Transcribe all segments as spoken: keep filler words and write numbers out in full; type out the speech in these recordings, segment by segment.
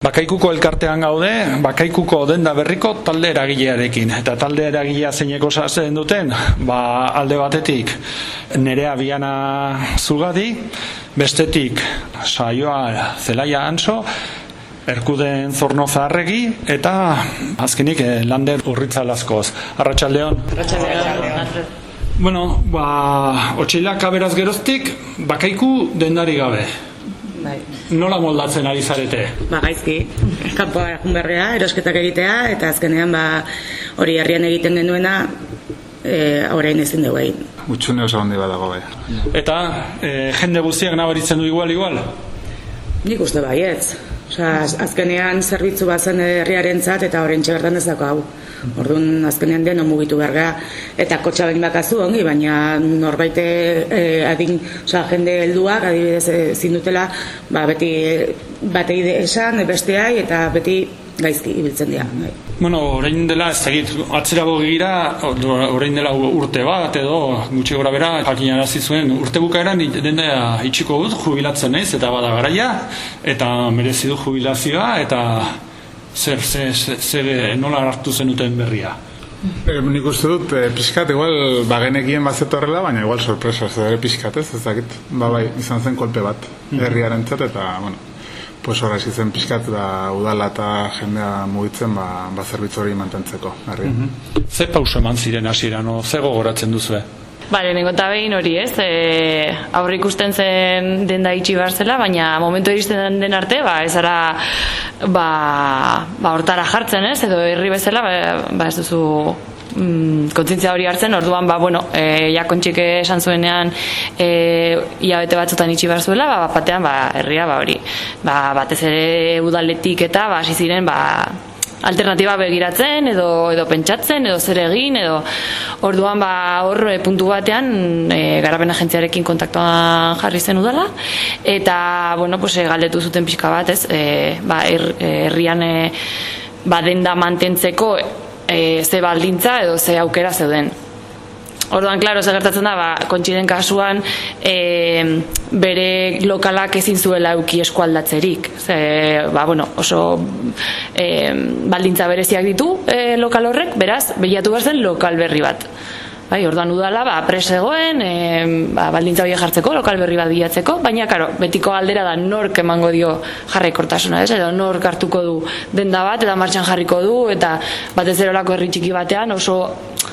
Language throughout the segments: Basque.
Bakaikuko elkartean gaude, Bakaikuko denda berriko talde eragilearekin. Eta talde eragilea zeineko osatzen duten, ba, alde batetik Nerea Biana Zugadi, bestetik Saioa Zelaia Antso, Erkuden Zornoza Arregi, eta azkenik Lander Urritzalazkoz. Arratsaldeon. Arratsaldeon. Bueno, ba, otsailak aberaz geroztik, Bakaiku dendari gabe. Bai. Nola moldatzen ari zarete? Ba, gaizki. Kanpoa junberrea, erosketak egitea, eta azkenean ba, hori herrian egiten genuena, e, orain ezin dugu egin. Utxune oso handi badago bai. Eta e, jende guztiak nabaritzen du igual, igual? Nik uste baietz. Osea, azkenean zerbitzu bazen herriarentzat eta oraintxe bertan ez dago hau. Orduan azkenean deno mugitu behar gara. Eta kotxa behin bakazu ongi, baina norbait e, adin, osea, jende helduak adibidez ezin dutela, ba, beti batei esan, besteai, eta beti gaizki ibiltzen dira. Bai. Bueno, orain dela ez egit, atzerago gira, orain dela urte bat edo gutxi gora bera, jakinarazi zuen urte bukaeran denda itxiko dut, jubilatzen naiz, eta bada garaia, eta merezi du jubilazioa, eta zer, zer, zer, zer nola hartu zenuten berria? E, nik uste dut, e, pixkat, igual bagenekien bazet horrela, baina igual sorpresa, ez ere pixkat, ez, ez dakit, ba, bai, izan zen kolpe bat, herriaren txat, eta, bueno, pues horra zen pixkat da udala eta jendea mugitzen ba, ba zerbitzu hori mantentzeko. Mm -hmm. Ze pauso eman ziren hasieran, no? Ze gogoratzen duzue? Ba, lehenengo eta behin hori ez, e, aurre ikusten zen denda itxi behar zela, baina momentu iristen den arte, ba, ez ara, ba, ba, hortara jartzen ez, edo herri bezala, ba, ba ez duzu mm, kontzientzia hori hartzen, orduan, ba, bueno, e, ja kontxik esan zuenean e, hilabete batzutan itxi behar zuela, ba, batean, ba, herria, ba, hori, ba, batez ere udaletik eta, ba, hasi ziren, ba, alternatiba begiratzen, edo, edo pentsatzen, edo zer egin, edo orduan, ba, hor puntu batean e, garapen agentziarekin kontaktuan jarri zen udala, eta, bueno, pues, e, galdetu zuten pixka bat, ez, e, ba, her, herrian e, ba, denda mantentzeko E, ze baldintza edo ze aukera zeuden. Orduan, klaro, ze gertatzen da, ba, Kontxiren kasuan e, bere lokalak ezin zuela euki eskualdatzerik. Ze, ba, bueno, oso e, baldintza bereziak ditu e, lokal horrek, beraz, bilatu behar zen lokal berri bat. Bai, orduan udala, ba, pres egoen, e, ba, baldintza horiek jartzeko, lokal berri bat bilatzeko, baina, karo, betiko aldera da nork emango dio jarraikortasuna, ez? Edo nork hartuko du denda bat, eta martxan jarriko du, eta batez erolako herri txiki batean oso,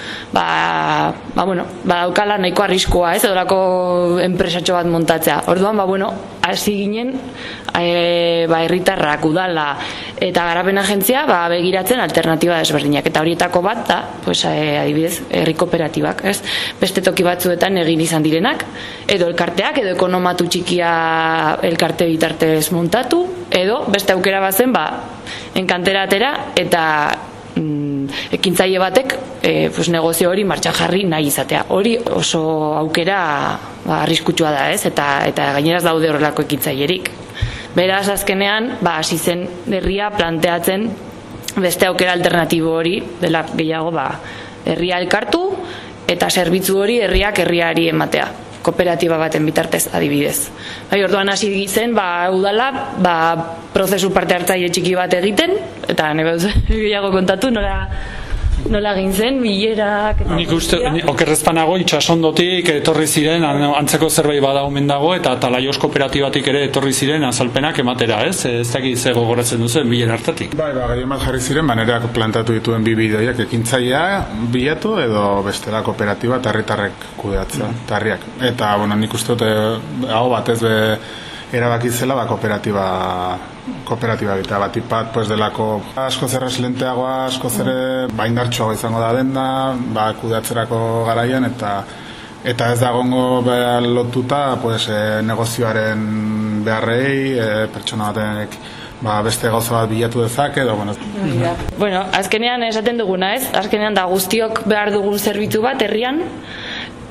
ba, ba, bueno, ba, daukala nahiko arriskoa, ez? Edolako enpresatxo bat montatzea. Orduan, ba, bueno, hasi ginen, e, ba, herritarrak, udala, eta garapen agentzia, ba, begiratzen alternatiba desberdinak, eta horietako bat da, pues, e, adibidez, herri kooperatibak, ez? Beste toki batzuetan egin izan direnak, edo elkarteak, edo ekonomatu txikia elkarte bitartez montatu, edo beste aukera bazen, ba, enkantera atera, eta mm, ekintzaile batek e, pues, negozio hori martxan jarri nahi izatea. Hori oso aukera ba, arriskutsua da, ez? Eta, eta gaineraz daude horrelako ekintzailerik. Beraz, azkenean, ba, hasi zen herria planteatzen beste aukera alternatibo hori, dela gehiago, ba, herria elkartu, eta zerbitzu hori herriak herriari ematea, kooperatiba baten bitartez adibidez. Bai, orduan hasi zen, ba, udala, ba, prozesu parte hartzaile txiki bat egiten, eta nire gehiago kontatu, nola, nola egin zen, bilerak... Nik uste, okerrezpanago, itxasondotik etorri ziren, antzeko zerbait bada omen dago, eta Talaios kooperatibatik ere etorri ziren azalpenak ematera, ez? Ez dakit ze gogoratzen duzen, bilera hartatik. Bai, ba, gehien bat jarri ziren, banereak plantatu dituen bi bideoiak, ekintzailea bilatu edo bestela kooperatiba eta herritarrek kudeatzea, mm. tarriak. Eta, bueno, nik uste dute, hau batez be, erabaki zela, ba, kooperatiba kooperatiba egitea bat ipat, pues, delako asko zer reslenteagoa, asko zere baindartxoago izango da denda, ba, kudeatzerako garaian, eta eta ez da gongo lotuta, pues, e, negozioaren beharrei, e, pertsona batenek ba, beste gauza bat bilatu dezake, edo, bueno. Bueno, azkenean esaten duguna, ez? Azkenean da guztiok behar dugun zerbitzu bat herrian,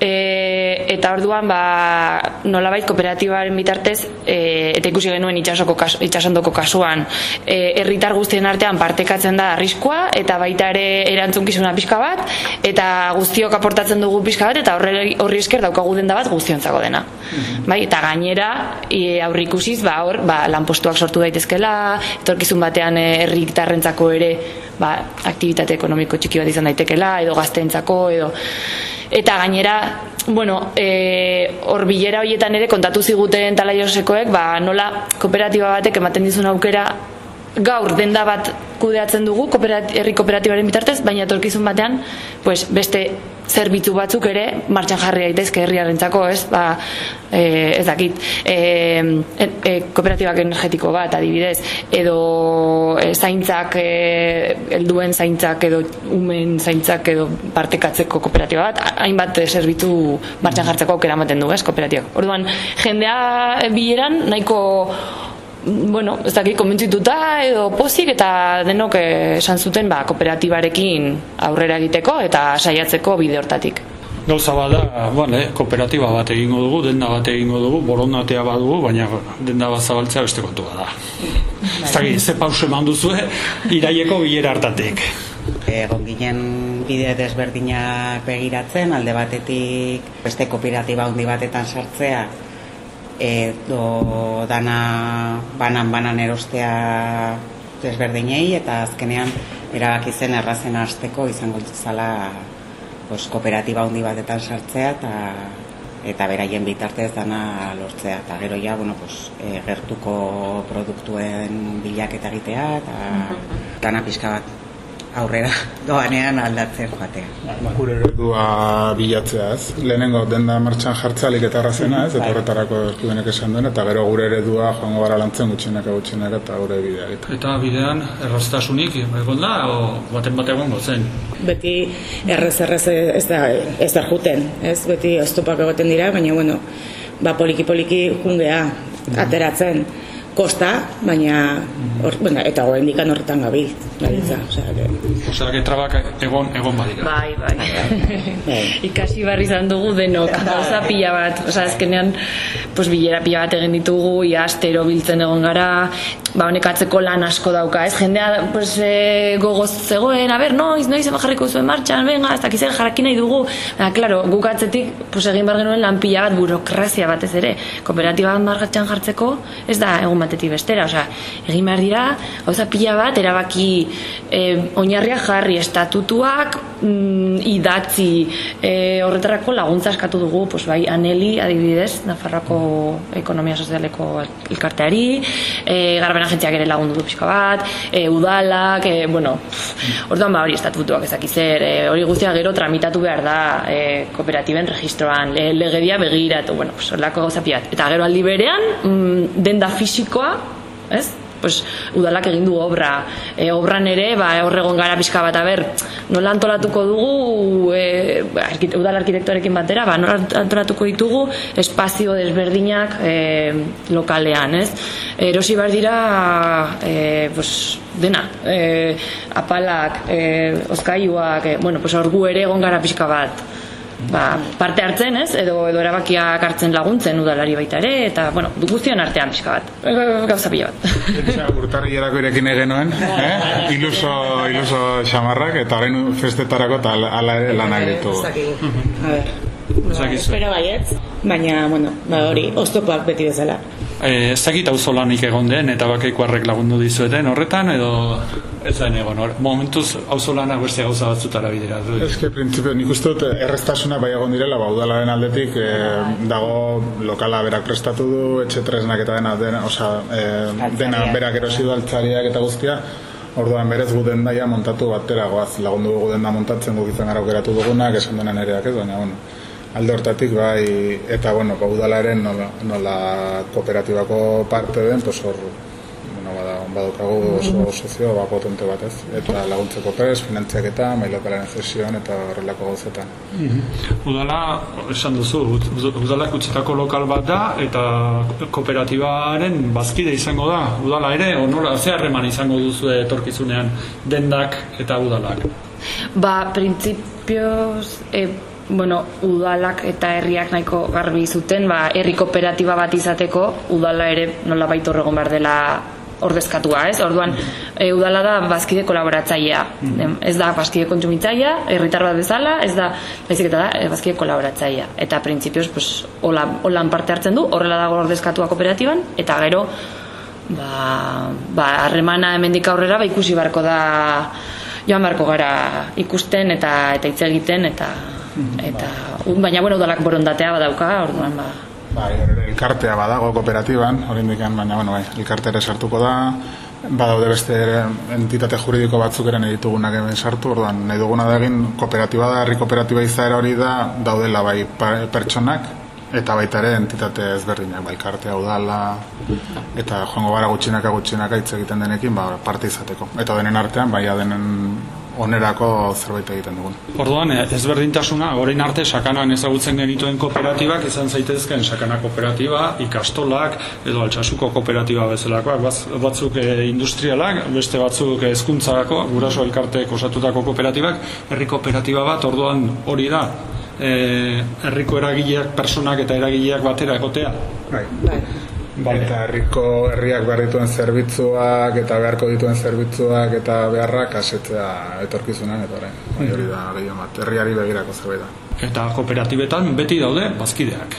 E, eta orduan ba, nolabait kooperatibaren bitartez e, eta ikusi genuen itsasoko kas, itsasondoko kasuan e, herritar guztien artean partekatzen da arriskua eta baita ere erantzunkizuna pixka bat eta guztiok aportatzen dugu pixka bat eta horri, horri esker daukagu denda bat guztiontzako dena. Mm-hmm. Bai, eta gainera e, aurrikusiz ba, hor, ba, lanpostuak sortu daitezkela, etorkizun batean herritarrentzako ere ba, aktibitate ekonomiko txiki bat izan daitekela edo gazteentzako edo eta gainera, bueno, e, hor bilera horietan ere kontatu ziguten Talaiosekoek, ba, nola kooperatiba batek ematen dizun aukera gaur denda bat kudeatzen dugu kooperati, herri kooperatibaren bitartez, baina etorkizun batean pues, beste zerbitzu batzuk ere martxan jarri daitezke herriarentzako, ez? Ba, e, ez dakit, e, e, kooperatibak energetiko bat adibidez, edo e, zaintzak, e, helduen zaintzak edo umen zaintzak edo partekatzeko kooperatiba bat, hainbat zerbitzu martxan jartzeko aukera ematen du, ez? Kooperatibak. Orduan, jendea bileran nahiko bueno, ez dakit, konbentzituta edo pozik eta denok esan zuten ba, kooperatibarekin aurrera egiteko eta saiatzeko bide hortatik. Gauza bada, bueno, eh, kooperatiba bat egingo dugu, denda bat egingo dugu, borondatea badugu, baina denda bat zabaltzea beste kontu bada. Ez dakit, ze pauso eman duzue, iraieko bilera hartatik. Egon ginen bide desberdinak begiratzen, alde batetik beste kooperatiba handi batetan sartzea, edo dana banan-banan erostea desberdinei eta azkenean erabaki zen errazen hasteko izango zala pues, kooperatiba handi batetan sartzea eta eta beraien bitartez dana lortzea eta gero ja bueno, pues, e, gertuko produktuen bilaketa egitea eta dana pixka bat aurrera doanean aldatzen joatea. Gure eredua bilatzeaz. Lehenengo denda martxan jartzalik eta errazena, ez? Eta horretarako ertudenek esan duen, eta gero gure eredua joango gara lantzen gutxinaka gutxinaka eta gure bidea. Eta bidean erraztasunik egon da, o baten bat egongo zen? Beti errez-errez ez da, ez da juten, ez? Beti oztopak egoten dira, baina bueno, ba poliki-poliki jungea ateratzen. Kosta, baina or, bueno, eta goen dikan horretan gabil gabiltza, osea que osea que trabak egon egon badira. Bai, bai. Ikasi barri izan dugu denok, gauza pila bat, osea azkenean pues bilera pila bat egin ditugu, ia astero biltzen egon gara, ba honek atzeko lan asko dauka, ez? Jendea pues e, gogoz zegoen, a ber, noiz, noiz ema jarriko zuen martxan, venga, ez dakiz ere jarraki nahi dugu. Ba, claro, guk atzetik pues egin bar genuen lan pila bat burokrazia batez ere. Kooperatiba bat martxan jartzeko, ez da egun batetik bestera, osea, egin behar dira, gauza pila bat, erabaki e, oinarria jarri, estatutuak mm, idatzi, e, horretarako laguntza eskatu dugu, pues bai, Aneli, adibidez, Nafarroako Ekonomia Sozialeko elkarteari, e, Garben agentziak ere lagundu du pixka bat, e, udalak, e, bueno, orduan ba hori estatutuak ezak zer, e, hori guztia gero tramitatu behar da e, kooperatiben registroan, le, legedia begiratu, bueno, pues horrelako gauza pila bat. Eta gero aldi berean, mm, denda fisikoa, ez? Pues, udalak egin du obra, e, obran ere, ba, horregon gara pixka bat, aber, nola antolatuko dugu, e, arkite, udal arkitektorekin batera, ba, nola antolatuko ditugu espazio desberdinak e, lokalean, ez? Erosi behar dira, e, pues, dena, e, apalak, e, ozkailuak, e, bueno, pues, orgu ere egon gara pixka bat, ba, parte hartzen, ez? Edo, edo erabakiak hartzen laguntzen udalari baita ere, eta, bueno, guztion artean pixka bat, gauza pila bat. Urtarri erako irekin egenoen, eh? Iluso, iluso xamarrak, eta orain festetarako eta ala ere lanak ditu. A ber, ba, espero baietz, baina, bueno, ba hori, oztopak beti bezala. Ez dakit auzolanik egon den, eta bakaiko harrek lagundu dizueten horretan, edo ez da egon hor. Momentuz auzolanak beste gauza batzutara bidera du. Ez que, printzipio, nik uste dut erreztasuna bai egon direla, ba, udalaren aldetik eh, dago lokala berak prestatu du, etxe tresnak eta dena, dena, oza, eh, dena berak erosi du altzariak eta guztia, orduan berez gu dendaia montatu batera goaz, lagundu dugu denda montatzen guk izan gara aukeratu dugunak, esan dena nereak ez, baina, bueno, alde hortatik bai, eta bueno, ba, udalaren nola, nola kooperatibako parte den, pues hor, bueno, bada, badukagu oso sozio ba, potente bat ez, eta laguntzeko prez, finantziak eta mailokalen zesioan eta horrelako gauzetan. Mm-hmm. Udala, esan duzu, udalak utzetako lokal bat da, eta kooperatibaren bazkide izango da, udala ere, onora, ze harreman izango duzu etorkizunean dendak eta udalak? Ba, printzipioz, e, bueno, udalak eta herriak nahiko garbi zuten, ba, herri kooperatiba bat izateko, udala ere nolabait hor egon behar dela ordezkatua, ez? Orduan, e, udala da bazkide kolaboratzailea. Ez da bazkide kontsumitzailea, herritar bat bezala, ez da, baizik eta da, e, bazkide kolaboratzailea. Eta printzipioz, pues, hola, holan parte hartzen du, horrela dago ordezkatua kooperatiban, eta gero, ba, ba, harremana hemendik aurrera, ba, ikusi barko da, joan barko gara ikusten eta eta hitz egiten, eta, eta, baina, bueno, udalak borondatea badauka, orduan, ba, Bai, elkartea badago kooperatiban, oraindik baina bueno, bai, elkartea ere sartuko da. Badaude beste entitate juridiko batzuk ere nahi ditugunak hemen sartu, orduan nahi duguna da egin kooperatiba da, herri kooperatiba izaera hori da, daudela bai pertsonak eta baita ere entitate ezberdinak, bai, elkartea, udala eta joango gara gutxinaka gutxinaka hitz egiten denekin, ba, parte izateko. Eta denen artean, bai, denen onerako zerbait egiten dugun. Orduan, ezberdintasuna, orain arte sakanan ezagutzen genituen kooperatibak izan zaitezken sakana kooperatiba, ikastolak edo Altsasuko kooperatiba bezalakoak, batzuk e, industrialak, beste batzuk hezkuntzarako, guraso elkarteek osatutako kooperatibak, herri kooperatiba bat, orduan hori da, e, herriko eragileak, personak eta eragileak batera egotea. Bai. Bai. Vale. Eta herriko herriak behar dituen zerbitzuak eta beharko dituen zerbitzuak eta beharrak asetzea etorkizunan eta orain. Mm. Hori da gehien bat, herriari begirako zerbait da. Eta kooperatibetan beti daude bazkideak.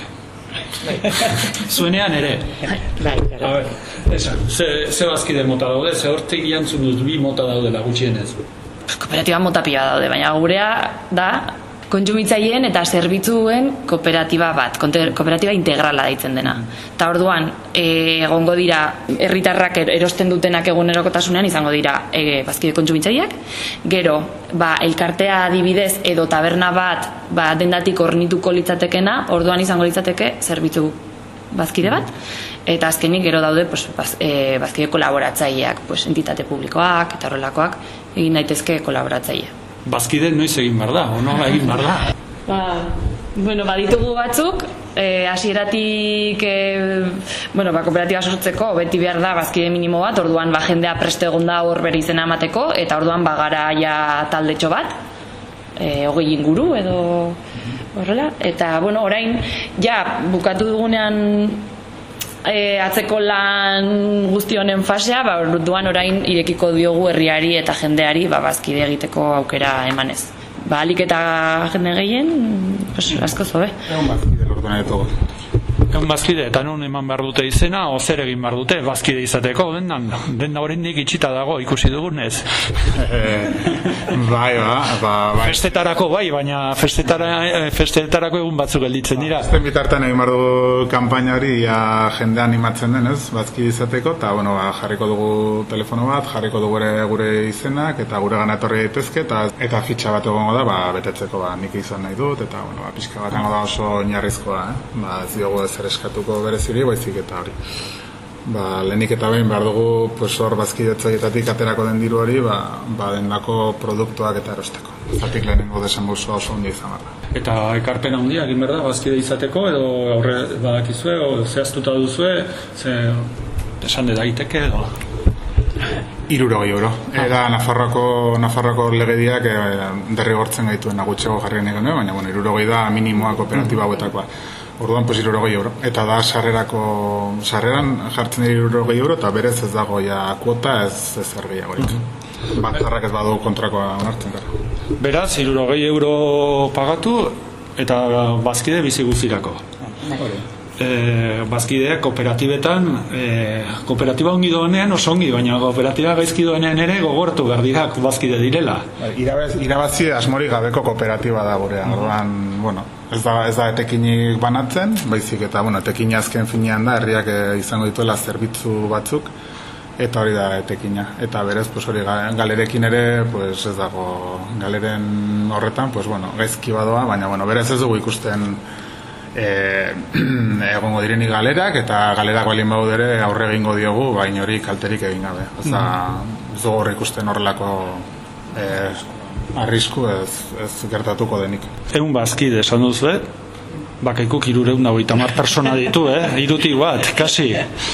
Zuenean ere. Bai, A ber, esan, ze, ze bazkide mota daude, ze hortik jantzun dut bi mota daudela gutxienez. Kooperatiba mota pila daude, baina gurea da kontsumitzaileen eta zerbitzuen kooperatiba bat, kooperatiba integrala deitzen dena. Eta orduan, egongo dira, herritarrak erosten dutenak egunerokotasunean izango dira e, bazkide kontsumitzaileak, gero, ba, elkartea adibidez edo taberna bat, ba, dendatik hornituko litzatekena, orduan izango litzateke zerbitzu bazkide bat, eta azkenik gero daude pues, baz, e, bazkide kolaboratzaileak, pues, entitate publikoak eta horrelakoak egin daitezke kolaboratzaile. Bazkide noiz egin behar da, o nola egin behar da? Ba, bueno, baditugu batzuk, eh, hasieratik eh, bueno, ba, kooperatiba sortzeko beti behar da bazkide minimo bat, orduan ba, jendea preste egon da hor bere izena emateko, eta orduan bagara ja taldetxo bat, eh, hogei inguru edo horrela, eta bueno, orain ja bukatu dugunean E, atzeko lan guzti honen fasea, ba, orduan orain irekiko diogu herriari eta jendeari ba, bazkide egiteko aukera emanez. Ba, alik eta jende gehien, pues, asko zobe. Egon bazkide lortu nahi dugu. Egon bazkide, eta non eman behar dute izena, o zer egin behar dute bazkide izateko, dendan, denda oraindik itxita dago ikusi dugunez. Bai, ba, ba, bai. Festetarako bai, baina festetara, festetarako egun batzuk gelditzen dira. Azten bitartan egin behar du kanpaina hori ja jendea animatzen denez, bazkide izateko, eta bueno, ba, jarriko dugu telefono bat, jarriko dugu gure, gure izenak, eta gure gana etorri daitezke, eta, eta fitxa bat egongo da, ba, betetzeko, ba, nik izan nahi dut, eta bueno, ba, pixka bat da oso oinarrizkoa, eh? Ba, ez diogu ez eskatuko bereziri, baizik eta hori. Ba, lehenik eta behin behar dugu pues, hor bazkidetzaietatik aterako den diru hori, ba, ba dendako produktuak eta erosteko. Zatik lehenengo desenbolso oso ondi izan behar. Eta ekarpen handia egin behar da bazkide izateko, edo aurre badakizue, edo zehaztuta duzue, ze esan de daiteke edo... Hirurogei euro. Era Nafarroako, Nafarroako legediak e, derrigortzen gaituen nagutxego jarri nahi genuen, baina bueno, hirurogei da minimoa kooperatiba hauetakoa. Orduan, pues, hirurogei euro. Eta da, sarrerako, sarreran jartzen dira hirurogei euro, eta berez ez dago ja kuota, ez ez zer gehiagorik. Batzarrak ez badu kontrakoa onartzen gara. Beraz, hirurogei euro pagatu, eta bazkide bizi guztirako. E, bazkideak kooperatibetan, e, kooperatiba ongi doenean oso ongi, baina kooperatiba gaizki doenean ere gogortu behar dira bazkide direla. Irabaz, irabazi asmorik gabeko kooperatiba da gurean. Orduan, bueno, ez da, ez da etekinik banatzen, baizik eta, bueno, etekina azken finean da, herriak izango dituela zerbitzu batzuk, eta hori da etekina. Eta berez, pues, hori galerekin ere, pues, ez dago galeren horretan, pues, bueno, gaizki badoa, baina, bueno, berez ez dugu ikusten e, egongo direnik galerak, eta galerak balin baude ere aurre egingo diogu, baina hori kalterik egin gabe. Oza, ez dugu horre ikusten horrelako e, arrisku ez, ez gertatuko denik. Egun bazkide, esan duzu, eh? Bakaikuk irureun dago itamar persona ditu, eh? Iruti bat, kasi.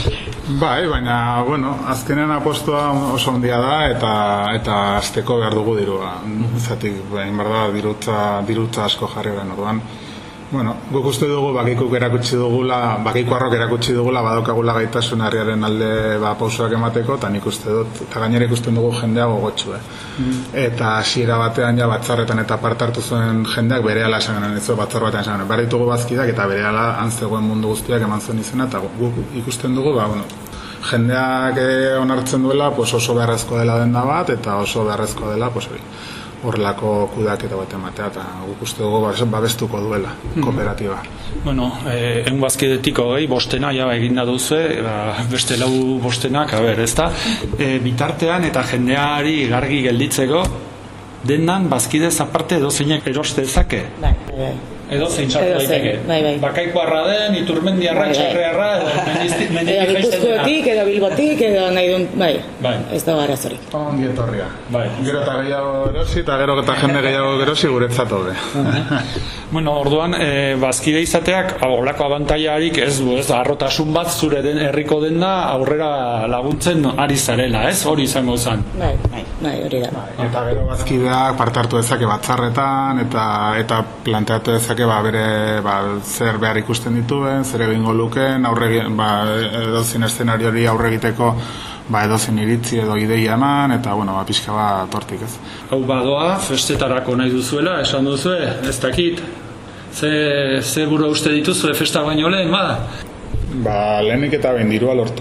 Bai, baina, bueno, azkenean apostua oso handia da eta eta azteko behar dugu dirua. Zatik, behin behar da, dirutza, dirutza asko jarri horren orduan. Bueno, guk uste dugu, bakikuk erakutsi dugula, bakiko arrok erakutsi dugula, badokagula gaitasun herriaren alde ba, pausoak emateko, eta nik uste dut, eta gainera ikusten dugu jendea gogotxu, eh? Mm. Eta hasiera batean ja batzarretan eta parte hartu zuen jendeak berehala esan genen, ez batzar batean esan genen, behar ditugu bazkidak eta berehala antzegoen mundu guztiak eman zuen izena, eta guk ikusten dugu, ba, bueno, jendeak onartzen duela, pues oso beharrezko dela denda bat, eta oso beharrezko dela, pues hori. Horrelako kudeaketa bat ematea eta guk uste dugu babestuko duela kooperatiba. Bueno, eh, egun bazkidetik hogei, bostena ja eginda duzu, ba, beste lau bostenak, a ber, ezta? E, bitartean eta jendeari gargi gelditzeko, dendan bazkidez aparte edo zeinek eroste dezake? Bai, bai. Edo zein sartu daiteke. Bai, bai. Bakaikoarra den, Iturmendiarra, bai, bai. Txarrearra, edo edo Gipuzkoatik, edo Bilbotik, edo nahi duen, bai, bai. Ez da arazorik. Ongi etorria. Bai. Gero eta gehiago gerosi, eta gero eta jende gehiago gerosi guretzat hobe. Bueno, orduan, e, bazkide izateak, holako abantailarik ez du, ez, arrotasun bat zure den herriko denda aurrera laguntzen ari zarela, ez? Hori izango zen. Bai, bai, bai, hori da. Bai, eta gero bazkideak parte hartu dezake batzarretan, eta eta planteatu dezake ba, bere ba, zer behar ikusten dituen, zer egingo lukeen, aurre, ba, edozin eszenariori aurre egiteko ba, edozin iritzi edo ideia eman, eta bueno, ba, pixka bat tortik ez. Hau badoa, festetarako nahi duzuela, esan duzue, ez dakit, ze, ze buru uste dituzue festa baino lehen, ba? Ba, lehenik eta behin dirua lortu.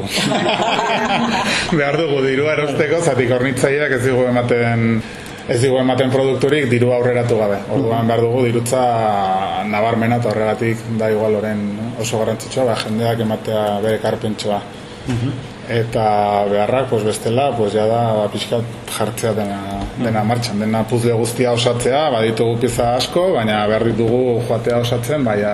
Behar dugu dirua erosteko, zatik hornitzaileak ez dugu ematen ez dugu ematen produkturik diru aurreratu gabe. Orduan behar dugu dirutza nabarmena eta horregatik da igual oren oso garrantzitsua, ba, jendeak ematea bere karpentsoa. Eta beharrak, pues bestela, pues ja da ba, pixkat jartzea dena, dena martxan, dena puzle guztia osatzea, baditugu pieza asko, baina behar ditugu joatea osatzen, baina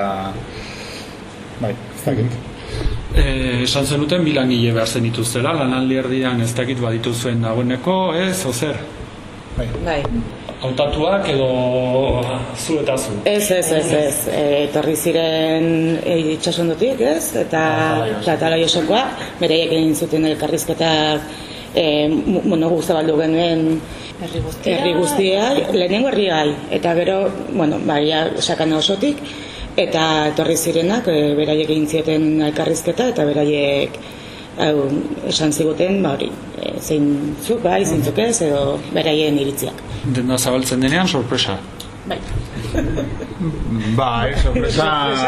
bai, ez dakit. Eh, esan zenuten bi langile behar zen dituztela, lanaldi erdian ez dakit badituzuen dagoeneko, ez, ozer? Bai. Bai. Hautatuak edo zu eta zu? Ez, ez, ez, ez. Etorri ziren itxasondotik, ez? Eta Tala Josekoa, bereiek egin zuten elkarrizketak e, monogu zabaldu genuen herri guztia, lehenengo herriai, eta gero, bueno, baia sakana osotik, eta etorri zirenak, e, beraiek egin zieten elkarrizketa, eta beraiek hau, esan ziguten, ba hori, e, zein zuk, bai, zeintzuk ez, edo beraien iritziak. Denda zabaltzen denean, sorpresa. Bai. Bai, sorpresa,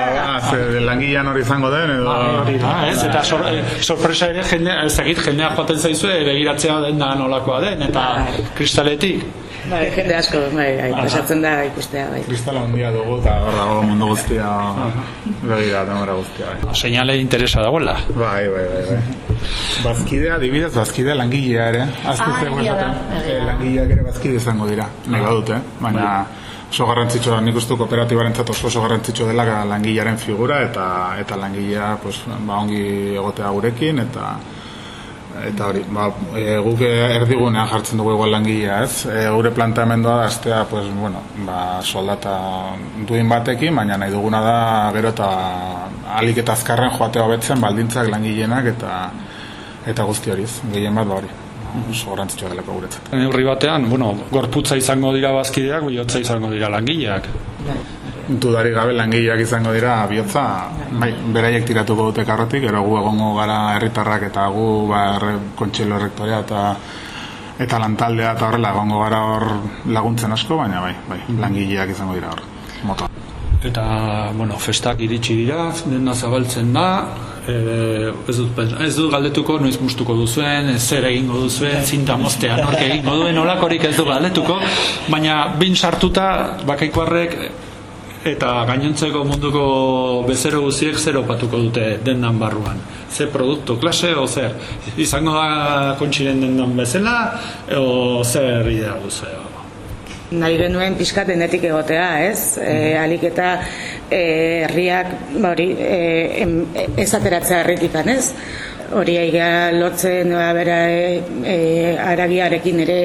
ze langilean hori izango den, edo... Hori da, ez, eta sor, sorpresa ere, jende, ez dakit, jendea joaten zaizue, begiratzea den da nolakoa den, eta kristaletik. Bai, jende asko, bai, bai, pasatzen da ikustea, bai. Kristala handia dugu, eta hor dago mundu guztia, begira, demora guztia, bai. Seinale interesa dagoela. Bai, bai, bai, bai. Bazkidea, adibidez, bazkidea langilea ere. Aztuzte, langileak ere bazkide izango dira, nahi badute, baina oso garrantzitsua, nik uste kooperatibaren zato oso garrantzitsua dela langilearen figura, eta eta langilea, pues, ba, ongi egotea gurekin, eta eta hori, ba, e, guk erdigunean jartzen dugu igual langilea, ez? E, gure planteamendua da, aztea, pues, bueno, ba, soldata duin batekin, baina nahi duguna da, gero eta alik eta azkarren joatea hobetzen baldintzak langileenak eta eta guzti horiz, gehien bat ba hori. Oso garrantzitsua delako guretzat. Neurri batean, bueno, gorputza izango dira bazkideak, bihotza izango dira langileak. Dudari gabe langileak izango dira bihotza, bai, beraiek tiratuko dute karrotik, gero gu egongo gara herritarrak eta gu ba, kontxelo errektorea eta eta lantaldea eta horrela egongo gara hor laguntzen asko, baina bai, bai, langileak izango dira hor, moto. Eta, bueno, festak iritsi dira, dena zabaltzen da, e, ez, dut, ez dut galdetuko noiz mustuko duzuen, zer egingo duzuen, zinta moztea, nork egingo duen, olakorik ez du galdetuko, baina bin sartuta bakaikoarrek eta gainontzeko munduko bezero guziek zer opatuko dute dendan barruan. Ze produktu, klase, o zer? Izango da kontxiren dendan bezala, o zer idea duzu? Nahi genuen pixkat denetik egotea, ez? E, alik eta herriak, e, ba hori, e, ez ateratzea herritikan, ez? Hori aiga lotzen, bera, e, e, aragiarekin ere,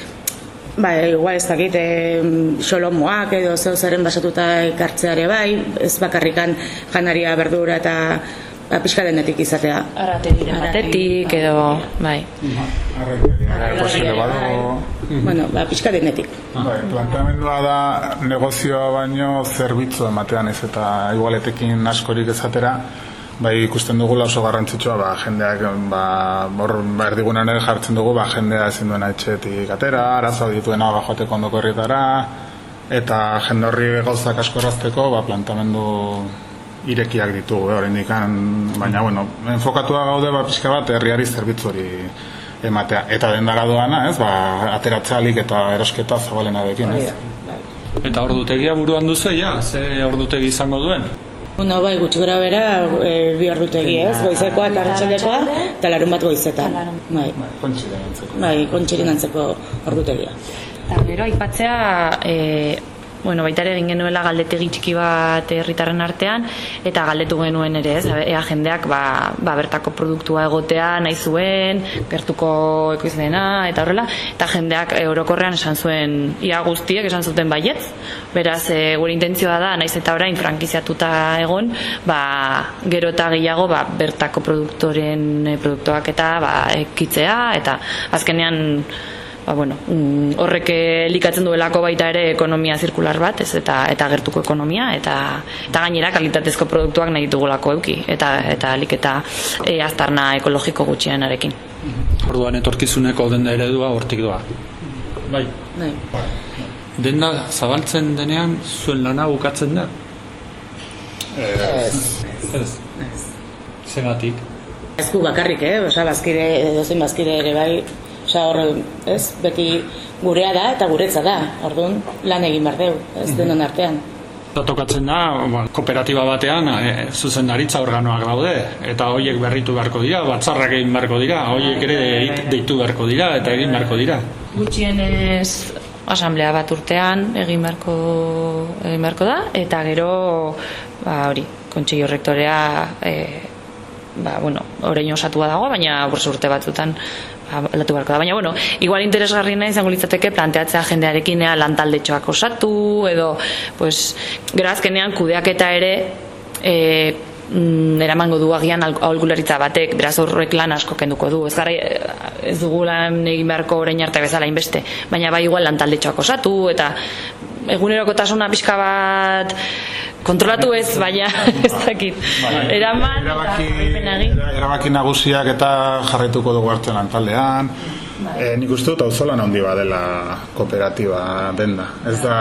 ba, igual ez dakit, e, xolomoak edo zeu zaren basatuta ekartzeare bai, ez bakarrikan janaria berdura eta ba, pixka denetik izatea. Arrategira batetik edo, bai. Arrategira, posible badago. Bueno, ba, pixka denetik. Bai, planteamendua da negozioa baino zerbitzu ematean ez eta igualetekin askorik ezatera, bai ikusten dugula oso garrantzitsua, ba, jendeak, ba, hor, ba, erdigunan ere jartzen dugu, ba, jendea ezin duena etxetik atera, arazoa dituena ba, joateko ondoko herrietara, eta jende horri gauzak asko errazteko, ba, planteamendu irekiak ditugu, eh, oraindik, baina, bueno, enfokatua gaude, ba, pixka bat, herriari zerbitzu hori ematea. Eta dendara doana, ez, ba, ateratzalik eta erosketa zabalena dekin, ez? Eta ordutegia buruan duzu, ja, ze ordutegi izango duen? Bueno, bai, gutxi gora bera, e, bi ordutegi, ez? Goizekoa eta arratsaldekoa, eta larun bat goizetan. Bai, Kontxiren antzeko. bai, kontxiren antzeko ordutegia. Eta gero aipatzea, e, bueno, baita ere egin genuela galdetegi txiki bat herritarren artean, eta galdetu genuen ere, ez, ea jendeak ba, ba bertako produktua egotea nahi zuen, gertuko ekoizlena, eta horrela, eta jendeak e, orokorrean esan zuen, ia guztiek esan zuten baietz, beraz, e, gure intentzioa da, naiz eta orain frankiziatuta egon, ba, gero eta gehiago ba, bertako produktoren e, produktuak eta ba, ekitzea, eta azkenean, ba, bueno, horrek elikatzen duelako baita ere ekonomia zirkular bat, ez, eta eta gertuko ekonomia, eta eta gainera kalitatezko produktuak nahi ditugulako eduki, eta eta alik eta e, aztarna ekologiko gutxienarekin. Orduan etorkizuneko denda eredua hortik doa. Bai. Bai. Denda zabaltzen denean zuen lana bukatzen da? Ez. Ez. Zematik. Ez gu bakarrik, eh? Osa, bazkide, dozein bazkide ere bai, osa hor, ez? Beti gurea da eta guretza da, orduan lan egin behar deu, ez denon artean. Eta tokatzen da, ba, kooperatiba batean e, zuzendaritza organoak daude, eta horiek berritu beharko dira, batzarrak egin beharko dira, horiek ere deitu beharko dira, eta egin beharko dira. Gutxienez asamblea bat urtean egin beharko, egin beharko da, eta gero, ba, hori, kontseilu rektorea, e, ba, bueno, orain osatua dago, baina buruz urte batzutan aldatu beharko da. Baina, bueno, igual interesgarriena izango litzateke planteatzea jendearekin ea lantaldetxoak osatu, edo, pues, gero azkenean kudeaketa ere e, mm, eramango du agian aholkularitza batek, beraz horrek lan asko kenduko du. Ez gara, ez dugu lan egin beharko orain arte bezala inbeste, baina bai igual lantaldetxoak osatu, eta egunerokotasuna pixka bat kontrolatu ez, baina ez dakit. Eraman, erabaki, erabaki nagusiak eta jarraituko dugu hartzen lantaldean. E, nik uste dut auzolan handi badela kooperatiba denda. Ez da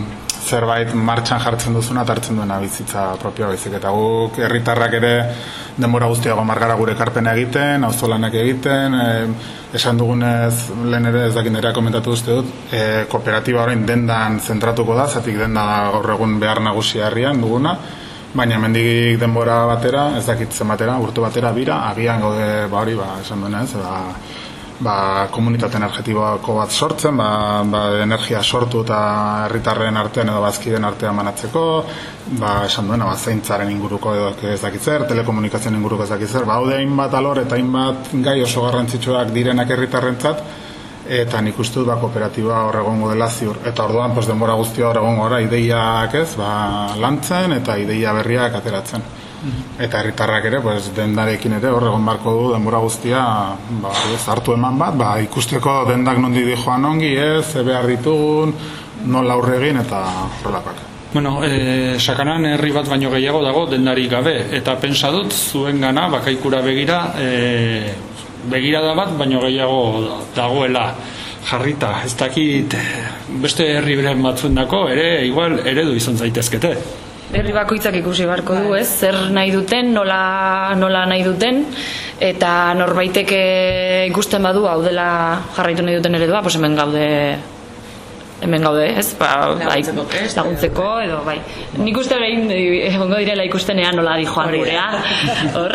zerbait martxan jartzen duzuna eta hartzen duena bizitza propioa baizik. Eta guk herritarrak ere denbora guztiago margara gure ekarpena egiten, auzolanak egiten, e, esan dugunez lehen ere ez dakin ere komentatu uste dut, e, kooperatiba orain dendan zentratuko da, zatik denda da gaur egun behar nagusia herrian duguna, baina hemendik denbora batera, ez dakit zenbatera, urte batera bira, agian gaude ba hori, ba, esan duenez, ba, ba, komunitate energetiko bat sortzen, ba, ba, energia sortu eta herritarren artean edo bazkiden artean banatzeko, ba, esan duena, ba, zeintzaren inguruko edo ez dakitzer, telekomunikazioen inguruko ez dakitzer, ba, haude hainbat alor eta hainbat gai oso garrantzitsuak direnak herritarrentzat, eta nik uste dut ba, kooperatiba hor egongo dela ziur. Eta orduan, pues, denbora guztia hor egongo gara, ideiak ez, ba, lantzen eta ideia berriak ateratzen. Eta herritarrak ere, pues, dendarekin ere hor egon barko du denbora guztia ba, ez, hartu eman bat, ba, ikusteko dendak nondi di joan ongi ez, ze behar ditugun, nola aurre egin eta horrelakoak. Bueno, e, sakanan herri bat baino gehiago dago dendarik gabe, eta pentsa dut zuen gana bakaikura begira, e, begirada bat baino gehiago dagoela jarrita. Ez dakit beste herri beren batzuendako ere igual eredu izan zaitezkete. Herri bakoitzak ikusi beharko du, ez? Zer nahi duten, nola, nola nahi duten, eta norbaitek ikusten badu hau dela jarraitu nahi duten eredua, pues hemen gaude hemen gaude, ez? Ba, laguntzeko, bai, laguntzeko edo bai. Nik uste behin egongo direla ikustenean nola di joan gurea. Hor.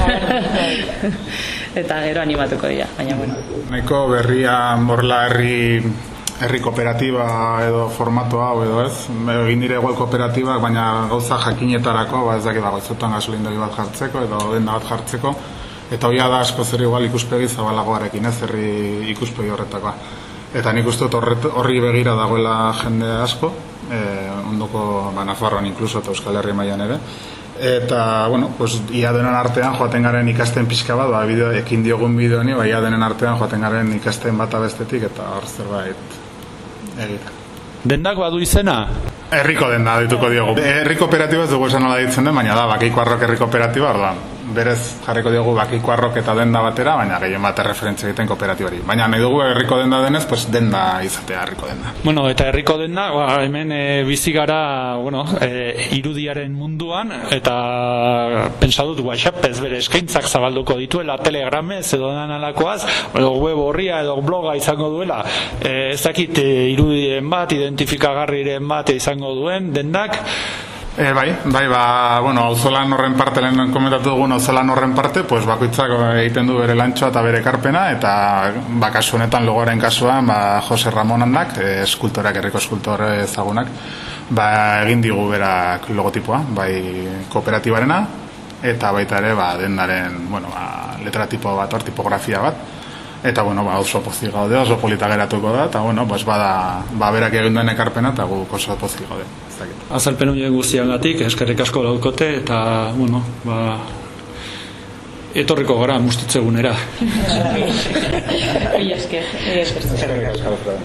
Eta gero animatuko dira, baina bueno. Nahiko berria morla herri herri kooperatiba edo formato hau edo ez, egin dire igual kooperatibak, baina gauza jakinetarako, ba ez dakit dago, zotan gasolindari bat jartzeko edo denda bat jartzeko, eta hoia da asko zer igual ikuspegi zabalagoarekin ez, herri ikuspegi horretakoa. Eta nik uste dut horri begira dagoela jende asko, e, ondoko ba, Nafarroan inkluso eta Euskal Herri mailan ere, Eta, bueno, pues, ia denen artean joaten garen ikasten pixka bat, ba, bideo, ekin diogun bideo honi, ba, ia denen artean joaten garen ikasten bat abestetik, eta hor zerbait egitea. Dendak badu izena? Herriko denda dituko diogu. Herri kooperatiba ez dugu esan nola ditzen den, baina da, Bakeiko Arrok herri kooperatiba, orduan, berez jarriko diogu Bakeiko Arrok eta denda batera, baina gehien bat erreferentzia egiten kooperatibari. Baina nahi dugu herriko denda denez, pues denda izatea herriko denda. Bueno, eta herriko denda, ba, hemen e, bizi gara, bueno, e, irudiaren munduan, eta pentsa dut WhatsAppez bere eskaintzak zabalduko dituela, telegramez edo dan alakoaz, edo web horria edo bloga izango duela, e, ez dakit e, irudien bat, identifikagarriren bat izango duen, dendak. E, bai, bai, ba, bueno, auzolan horren parte, lehen komentatu dugun auzolan horren parte, pues bakoitzak egiten du bere lantxoa eta bere ekarpena, eta ba, kasu honetan logoaren kasuan, ba, Jose Ramon handak, e, eskultorak, herriko eskultore ezagunak, ba, egin digu berak logotipoa, bai kooperatibarena, eta baita ere, ba, dendaren, bueno, ba, letratipo bat, or, tipografia bat, eta, bueno, ba, oso pozik gaude, oso polita geratuko da, eta, bueno, pues, bada, ba, berak egin duen ekarpena, eta guk oso pozik gaude. Azalpen horien guztiagatik, eskerrik asko laukote, eta, bueno, ba, etorriko gara mustitzegunera. Mila esker. Mila esker.